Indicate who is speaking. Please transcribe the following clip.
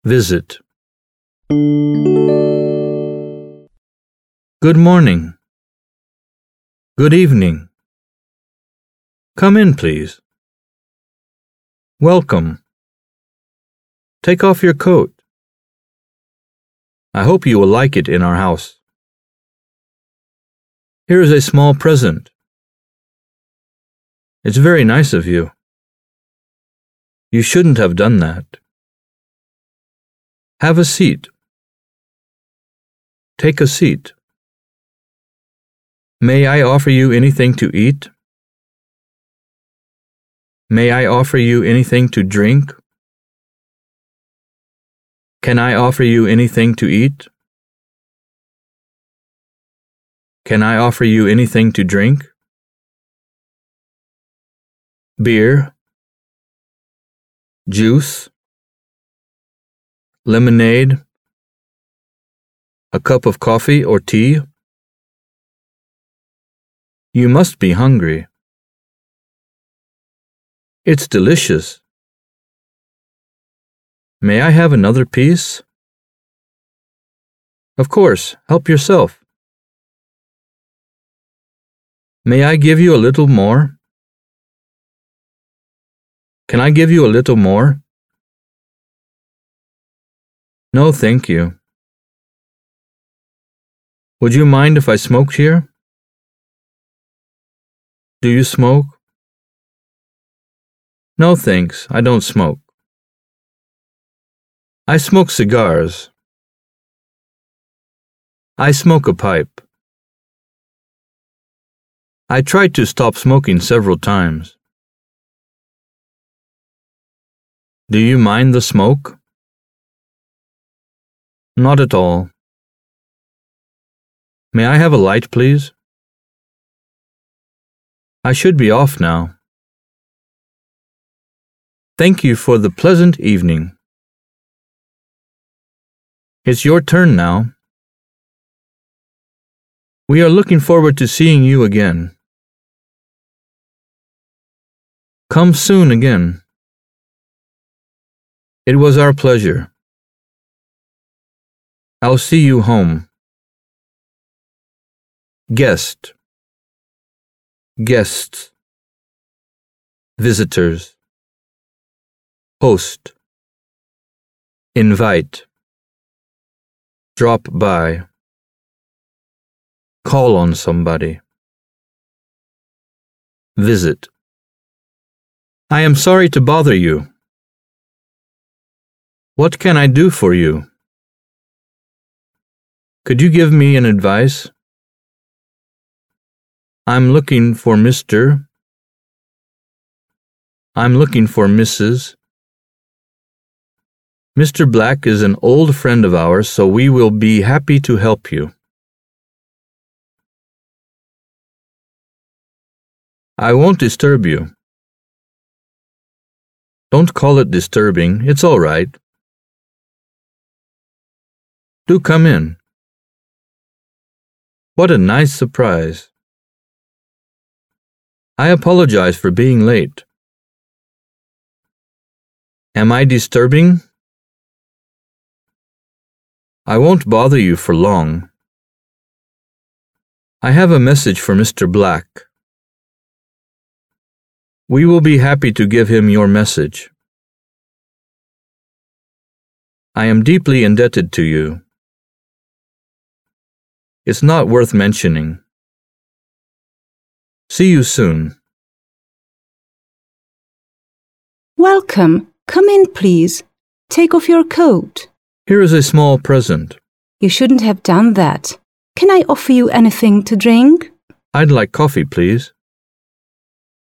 Speaker 1: Visit. Good morning. Good evening. Come in, please. Welcome. Take off your coat. I hope you will like it in our house. Here is a small present. It's very nice of you. You shouldn't have done that. Have a seat. Take a seat. May I offer you anything to eat? May I offer you anything to drink? Can I offer you anything to eat? Can I offer you anything to drink? Beer, juice, lemonade, a cup of coffee or tea? You must be hungry. It's delicious. May I have another piece? Of course, help yourself. May I give you a little more? Can I give you a little more? No, thank you. Would you mind if I smoked here? Do you smoke? No, thanks, I don't smoke. I smoke cigars. I smoke a pipe. I tried to stop smoking several times. Do you mind the smoke? Not at all. May I have a light, please? I should be off now. Thank you for the pleasant evening. It's your turn now. We are looking forward to seeing you again. Come soon again. It was our pleasure. I'll see you home. Guest. Guests. Visitors. Host. Invite. Drop by. Call on somebody. Visit. I am sorry to bother you. What can I do for you? Could you give me an advice? I'm looking for Mr. I'm looking for Mrs. Mr. Black is an old friend of ours, so we will be happy to help you. I won't disturb you. Don't call it disturbing, it's all right. Do come in. What a nice surprise. I apologize for being late. Am I disturbing? I won't bother you for long. I have a message for Mr. Black. We will be happy to give him your message. I am deeply indebted to you. It's not worth mentioning. See you soon.
Speaker 2: Welcome. Come in, please. Take off your coat.
Speaker 1: Here is a small present.
Speaker 2: You shouldn't have done that. Can I offer you anything to drink?
Speaker 1: I'd like coffee, please.